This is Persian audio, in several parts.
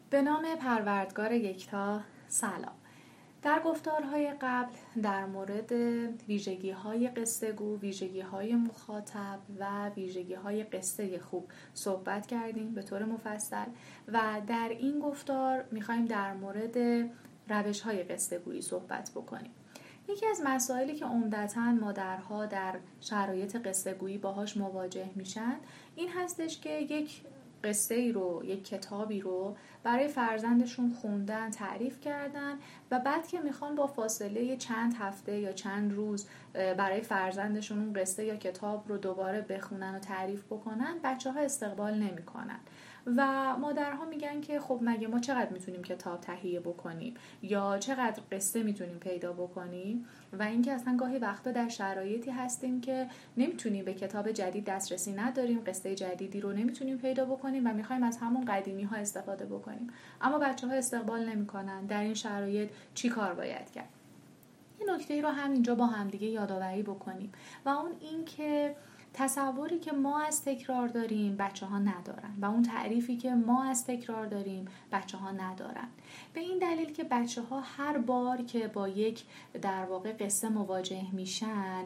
به نام پروردگار یکتا. سلام. در گفتارهای قبل در مورد ویژگی‌های قصه‌گو، ویژگی‌های مخاطب و ویژگی‌های قصه خوب صحبت کردیم به طور مفصل و در این گفتار می‌خوایم در مورد روش‌های قصه‌گویی صحبت بکنیم. یکی از مسائلی که عمدتاً مادرها در شرایط قصه‌گویی باهاش مواجه میشن این هستش که یک قصه ای رو، یک کتابی رو برای فرزندشون خوندن، تعریف کردن و بعد که میخوان با فاصله چند هفته یا چند روز برای فرزندشون اون قصه یا کتاب رو دوباره بخونن و تعریف بکنن، بچه‌ها استقبال نمی‌کنن و مادرها میگن که خب مگه ما چقدر میتونیم کتاب تهیه بکنیم یا چقدر قصه میتونیم پیدا بکنیم و اینکه اصلا گاهی وقتا در شرایطی هستیم که نمیتونیم به کتاب جدید دسترسی نداریم، قصه جدیدی رو نمیتونیم پیدا بکنیم و میخوایم از همون قدیمی ها استفاده بکنیم، اما بچه‌ها استقبال نمیکنن. در این شرایط چی کار باید کرد؟ یه نکته رو همینجا با همدیگه یادآوری بکنیم و اون این که تصوری که ما از تکرار داریم بچه‌ها ندارن و اون تعریفی که ما از تکرار داریم بچه‌ها ندارن. به این دلیل که بچه‌ها هر بار که با یک در واقع قصه مواجه میشن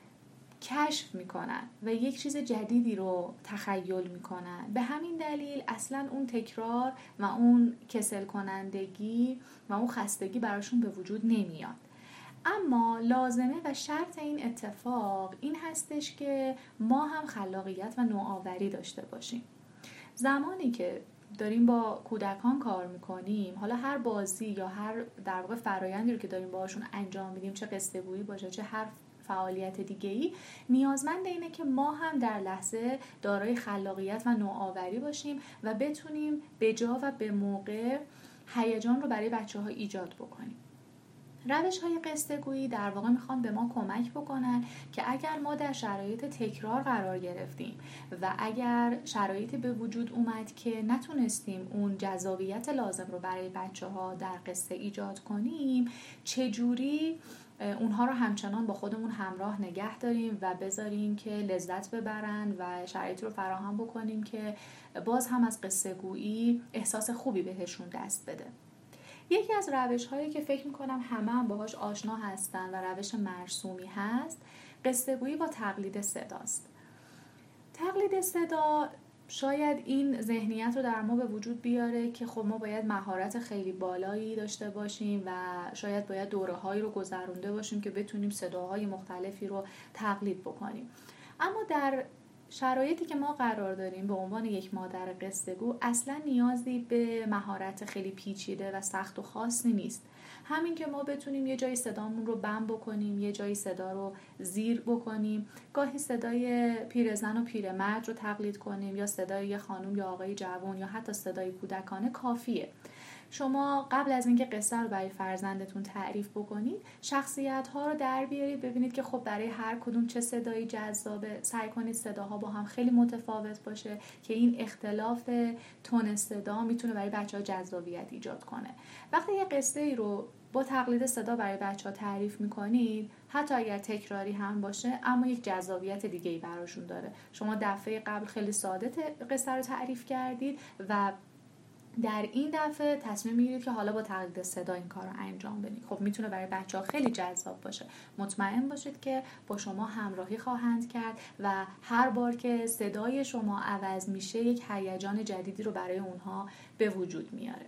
کشف میکنن و یک چیز جدیدی رو تخیل میکنن. به همین دلیل اصلا اون تکرار و اون کسل کنندگی و اون خستگی براشون به وجود نمیاد. اما لازمه و شرط این اتفاق این هستش که ما هم خلاقیت و نوآوری داشته باشیم. زمانی که داریم با کودکان کار میکنیم، حالا هر بازی یا هر در واقع فرایندی رو که داریم باهاشون انجام میدیم، چه قصه گویی باشه چه هر فعالیت دیگه‌ای، نیازمند اینه که ما هم در لحظه دارای خلاقیت و نوآوری باشیم و بتونیم به جا و به موقع هیجان رو برای بچه‌ها ایجاد بکنیم. روش‌های قصه‌گویی در واقع میخوان به ما کمک بکنن که اگر ما در شرایط تکرار قرار گرفتیم و اگر شرایطی به وجود اومد که نتونستیم اون جذابیت لازم رو برای بچه‌ها در قصه ایجاد کنیم، چجوری اونها رو همچنان با خودمون همراه نگه داریم و بذاریم که لذت ببرن و شرایطی رو فراهم بکنیم که باز هم از قصه‌گویی احساس خوبی بهشون دست بده. یکی از روش‌هایی که فکر می‌کنم همه هم باهاش آشنا هستن و روش مرسومی هست، قصه‌گویی با تقلید صداست. تقلید صدا شاید این ذهنیت رو در ما به وجود بیاره که خب ما باید مهارت خیلی بالایی داشته باشیم و شاید باید دوره‌هایی رو گذرونده باشیم که بتونیم صداهای مختلفی رو تقلید بکنیم. اما در شرایطی که ما قرار داریم به عنوان یک مادر قصه‌گو اصلا نیازی به مهارت خیلی پیچیده و سخت و خاصی نیست. همین که ما بتونیم یه جایی صدامون رو بم بکنیم، یه جایی صدا رو زیر بکنیم، گاهی صدای پیرزن و پیرمرد رو تقلید کنیم یا صدای یه خانم یا آقای جوان یا حتی صدای کودکانه کافیه. شما قبل از اینکه قصه رو برای فرزندتون تعریف بکنید، شخصیت‌ها رو در بیارید، ببینید که خب برای هر کدوم چه صدایی جذابه. سعی کنید صداها با هم خیلی متفاوت باشه که این اختلاف تون صدا میتونه برای بچه‌ها جذابیت ایجاد کنه. وقتی یه قصه‌ای رو با تقلید صدا برای بچه‌ها تعریف می‌کنید، حتی اگر تکراری هم باشه اما یک جذابیت دیگه‌ای براشون داره. شما دفعه قبل خیلی ساده قصه رو تعریف کردید و در این دفعه تصمیم میگیرید که حالا با تقلید صدا این کار رو انجام بدید. خب میتونه برای بچه‌ها خیلی جذاب باشه. مطمئن باشید که با شما همراهی خواهند کرد و هر بار که صدای شما عوض میشه یک هیجان جدیدی رو برای اونها به وجود میاره.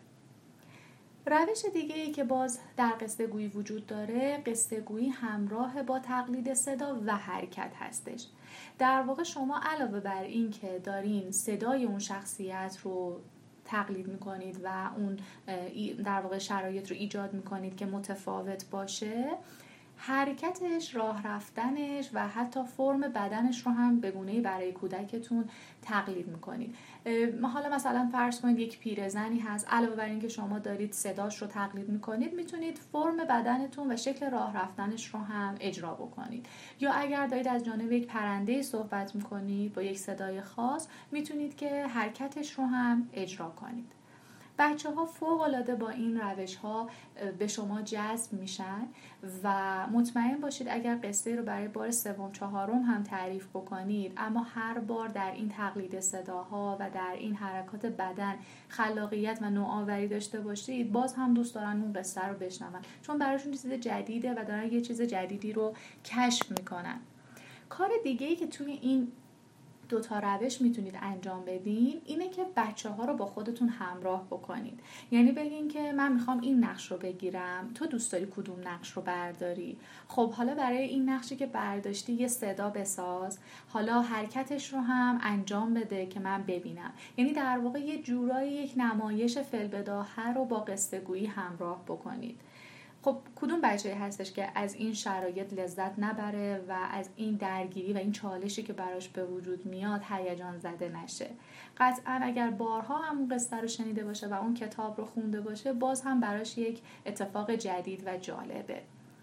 روش دیگه‌ای که باز در قصه گویی وجود داره، قصه گویی همراه با تقلید صدا و حرکت هستش. در واقع شما علاوه بر این که دارین صدای اون شخصیت رو تقلید میکنید و اون در واقع شرایط رو ایجاد میکنید که متفاوت باشه، حرکتش، راه رفتنش و حتی فرم بدنش رو هم به گونه‌ای برای کودکتون تقلید میکنید. حالا مثلا فرض کنید یک پیرزنی هست، علاوه بر این که شما دارید صداش رو تقلید میکنید، میتونید فرم بدنتون و شکل راه رفتنش رو هم اجرا بکنید. یا اگر دارید از جانب یک پرنده صحبت میکنید با یک صدای خاص، میتونید که حرکتش رو هم اجرا کنید. بچه‌ها فوق‌العاده با این روش‌ها به شما جذب میشن و مطمئن باشید اگر قصه رو برای بار سوم چهارم هم تعریف بکنید، اما هر بار در این تقلید صداها و در این حرکات بدن خلاقیت و نوآوری داشته باشید، باز هم دوست دارن اون قصه رو بشنون، چون براشون چیز جدیده و دارن یه چیز جدیدی رو کشف میکنن. کار دیگه‌ای که توی این دوتا روش میتونید انجام بدین اینه که بچه‌ها رو با خودتون همراه بکنید. یعنی بگین که من میخوام این نقش رو بگیرم، تو دوست داری کدوم نقش رو برداری؟ خب حالا برای این نقشی که برداشتی یه صدا بساز، حالا حرکتش رو هم انجام بده که من ببینم. یعنی در واقع یه جورایی یک نمایش فی‌البداهه رو با قصه گویی همراه بکنید. خب کدوم بچه‌ای هستش که از این شرایط لذت نبره و از این درگیری و این چالشی که براش به وجود میاد هیجان زده نشه؟ قطعا اگر بارها همون قصه رو شنیده باشه و اون کتاب رو خونده باشه، باز هم براش یک اتفاق جدید و جالبه.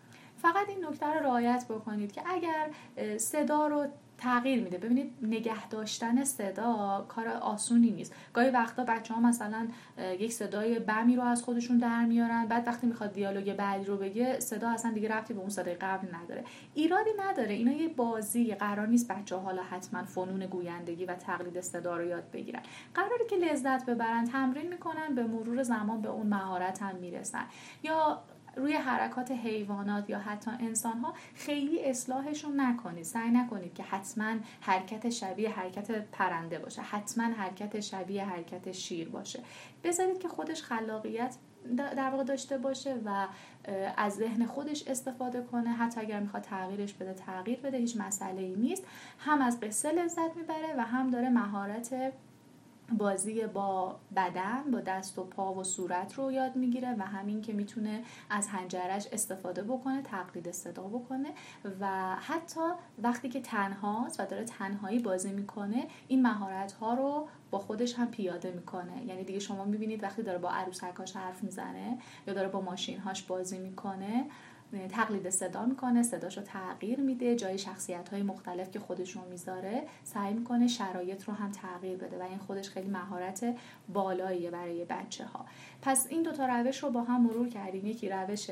فقط این نکته رو رعایت بکنید که اگر صدا رو تغییر میده، ببینید نگه داشتن صدا کار آسونی نیست. گاهی وقتا بچه‌ها مثلا یک صدای بمی رو از خودشون در میارن، بعد وقتی میخواد دیالوگ بعدی رو بگه صدا اصلا دیگه ربطی به اون صدای قبل نداره. ایرادی نداره، اینا یه بازی، قرار نیست بچه‌ها حالا حتما فنون گویندگی و تقلید صدا رو یاد بگیرن. قراره که لذت ببرن، تمرین میکنن، به مرور زمان به اون مهارت هم میرسن. یا روی حرکات حیوانات یا حتی انسان‌ها خیلی اصلاحشون نکنید. سعی نکنید که حتما حرکت شبیه حرکت پرنده باشه، حتما حرکت شبیه حرکت شیر باشه. بذارید که خودش خلاقیت در واقع داشته باشه و از ذهن خودش استفاده کنه. حتی اگر میخواد تغییرش بده تغییر بده، هیچ مسئله‌ای نیست. هم از قصه لذت میبره و هم داره مهارت بازی با بدن، با دست و پا و صورت رو یاد میگیره و همین که میتونه از حنجرش استفاده بکنه، تقلید صدا بکنه و حتی وقتی که تنهاست و داره تنهایی بازی میکنه این مهارت ها رو با خودش هم پیاده میکنه. یعنی دیگه شما میبینید وقتی داره با عروسکاش حرف میزنه یا داره با ماشینهاش بازی میکنه، تقلید صدا میکنه، صداشو تغییر میده، جای شخصیت‌های مختلف که خودشون میذاره سعی میکنه شرایط رو هم تغییر بده و این خودش خیلی مهارت بالاییه برای بچه‌ها. پس این دوتا روش رو با هم مرور کردیم. یکی روش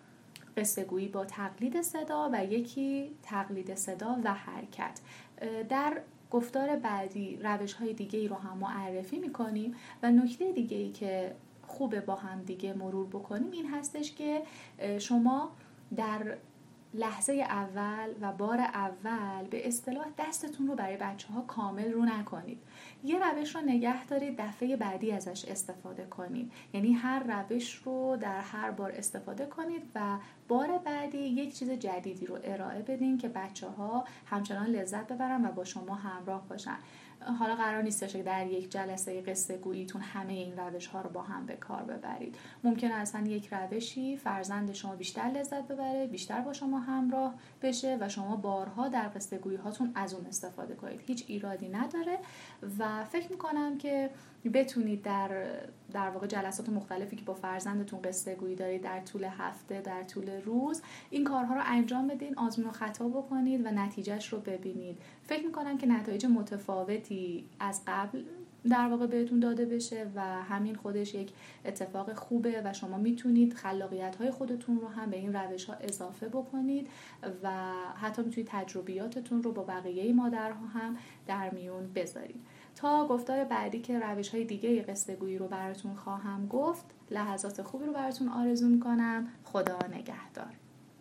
قصه گویی با تقلید صدا و یکی تقلید صدا و حرکت. در گفتار بعدی روش‌های دیگه‌ای رو هم معرفی میکنیم و نکته دیگه‌ای که خوبه با هم دیگه مرور بکنیم این هستش که شما در لحظه اول و بار اول به اصطلاح دستتون رو برای بچه‌ها کامل رو نکنید. یه روش رو نگه دارید، دفعه بعدی ازش استفاده کنید. یعنی هر روش رو در هر بار استفاده کنید و بار بعدی یک چیز جدیدی رو ارائه بدین که بچه‌ها همچنان لذت ببرن و با شما همراه باشن. حالا قرار نیستش که در یک جلسه قصه گوییتون همه این روش ها رو با هم به کار ببرید. ممکنه اصلا یک روشی فرزند شما بیشتر لذت ببره، بیشتر با شما همراه بشه و شما بارها در قصه گویی هاتون از اون استفاده کنید. هیچ ایرادی نداره و فکر میکنم که بتونید در واقع جلسات مختلفی که با فرزندتون قصه گویی دارید در طول هفته، در طول روز این کارها رو انجام بدین، آزمون و خطا بکنید و نتیجهش رو ببینید. فکر میکنم که نتایج متفاوتی از قبل در واقع بهتون داده بشه و همین خودش یک اتفاق خوبه و شما میتونید خلاقیت‌های خودتون رو هم به این روش‌ها اضافه بکنید و حتی میتونید تجربیاتتون رو با بقیه مادرها هم در میون بذارید. تا گفتار بعدی که روش‌های دیگه قصه گویی رو براتون خواهم گفت، لحظات خوبی رو براتون آرزو میکنم. خدا نگهدار.